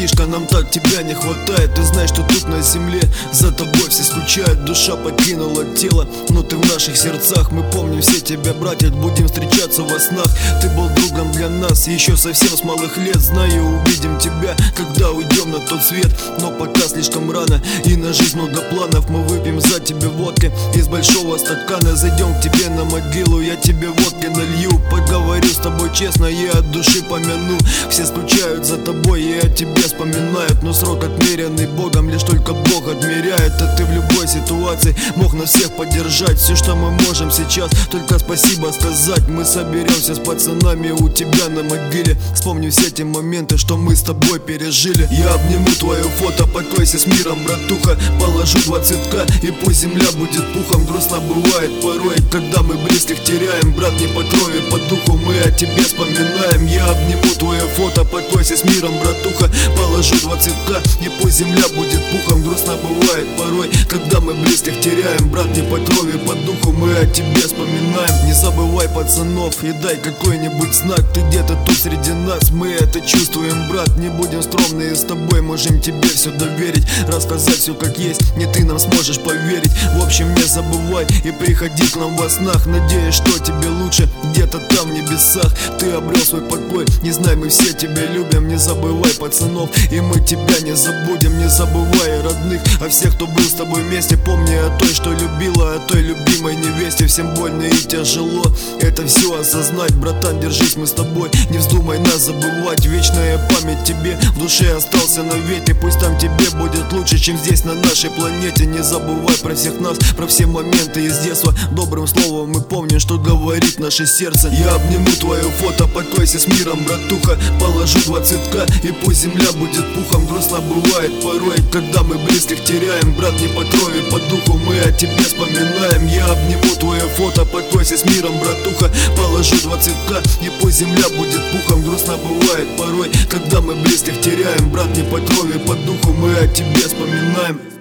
братишка, нам так тебя не хватает. Ты знаешь, что тут на земле за тобой все скучают. Душа покинула тело, но ты в наших сердцах. Мы помним все тебя, братья, будем встречаться во снах. Ты был другом для нас еще совсем с малых лет. Знаю, увидим тебя, когда уйдем на тот свет. Но пока слишком рано, и на жизнь много планов. Мы выпьем за тебя водки из большого стакана. Зайдем к тебе на могилу, я тебе водки налью. Поговорю с тобой честно, я от души помяну. Все скучают за тобой и о тебе вспоминают. Но срок отмеренный Богом, лишь только Бог отмеряет. А ты в любой ситуации мог нас всех поддержать. Все, что мы можем сейчас, только спасибо сказать. Мы соберемся с пацанами у тебя на могиле. Вспомни все те моменты, что мы с тобой пережили. Я обниму твое фото, покойся с миром, братуха. Положу 20к, и пусть земля будет пухом. Грустно бывает порой, когда мы близких теряем. Брат, не по крови, по духу мы о тебе вспоминаем. Я обниму твое фото, покойся с миром, братуха. Положу 20к, и пусть земля будет пухом. Грустно бывает порой, когда мы близких теряем. Брат, не по крови, по духу мы о тебе вспоминаем. Не забывай пацанов и дай какой-нибудь знак. Ты где-то тут среди нас, мы это чувствуем, брат. Не будем скромные с тобой, можем тебе все доверить. Рассказать все как есть, не ты нам сможешь поверить. В общем, не забывай и приходи к нам во снах. Надеюсь, что тебе лучше где-то там в небесах. Ты обрел свой покой, не знай, мы все тебя любим. Не забывай пацанов, и мы тебя не забудем. Не забывай родных, а всех, кто был с тобой вместе. Помни о той, что любила, о той любимой невесте. Всем больно и тяжело это все осознать. Братан, держись, мы с тобой, не вздумай нас забывать. Вечная память тебе в душе остался навеки. Пусть там тебе будет лучше, чем здесь на нашей планете. Не забывай про всех нас, про все моменты из детства. Добрым словом мы помним, что говорит наше сердце. Я обниму твое фото, покойся с миром, братуха. Положу 20к, и пусть земля будет пухом. Грустно бывает порой, когда мы близких теряем. Брат, не по крови, по духу мы о тебе вспоминаем. Я обниму твое фото, покойся с миром, братуха. Положу 20к, и пусть земля будет пухом. Грустно бывает порой, когда мы близких теряем. Брат, не по крови, по духу мы о тебе вспоминаем.